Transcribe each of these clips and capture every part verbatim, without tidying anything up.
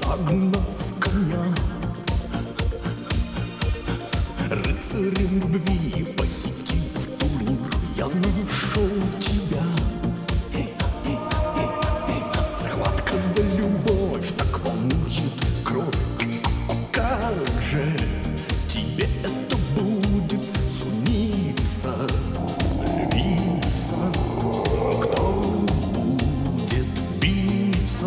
загнав коня. Рыцарем любви посетив турнир, я нашел тебя. Схватка за любовь так волнует кровь. Как же тебе это будет сумиться, влюбиться? Кто будет биться?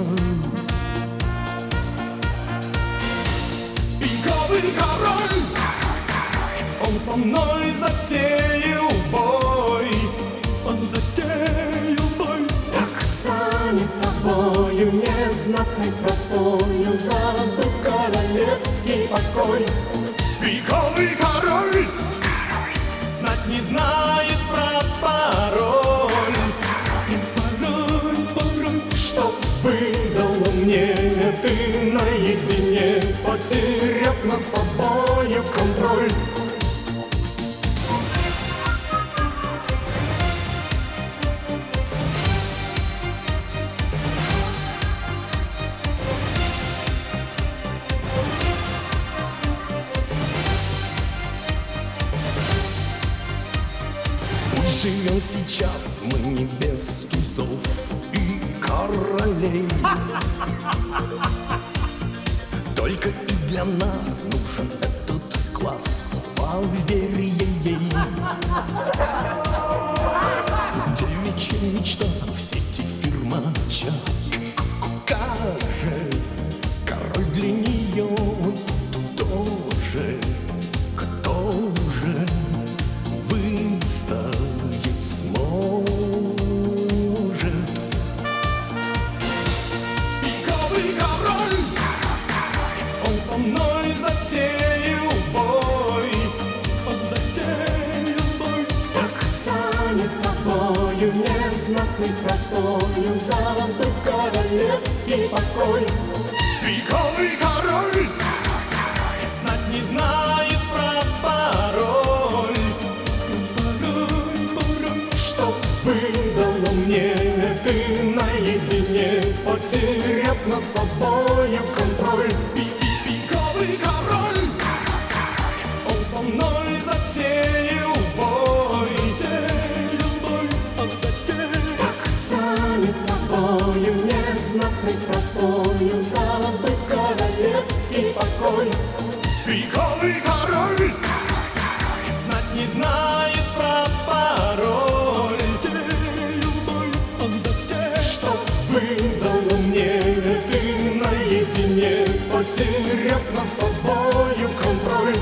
Пиковый король, он со мной затеял бой. Он затеял бой. Так занят тобою, незнатной простою, забыв королевский покой. Пиковый король, знать не знает про пароль. Пароль, пароль, Что выдало мне ты наедине, потеряв над собою контроль. живем сейчас мы не без тузов и королей. Только и для нас нужен этот класс, поверь ей. Девичья мечта в сети фирмача. Как же король для нее тоже, кто же выстоять сможет? Пиковый король, он со мной затеял бой. Он затеял бой. Так занят тобою, незнатный простою, забыв королевский покой. Пиковый король, знать не знает про пароль. Пароль, пароль, Что выдало мне ты наедине, потеряв над собою контроль. Пиковый король, он со мной затеял бой. Он затеял. Так занят тобою, незнатный простою, забыв королевский покой. Пиковый король, знать не знает про пароль. Он затеял. Что выдало мне ты наедине, потеряв над собою контроль.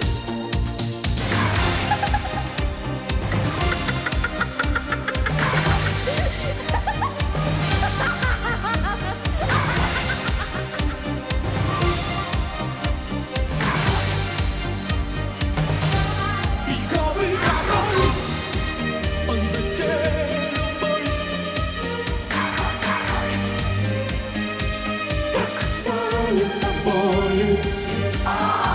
Пиковый король, он затеял бой. Так занят тобою.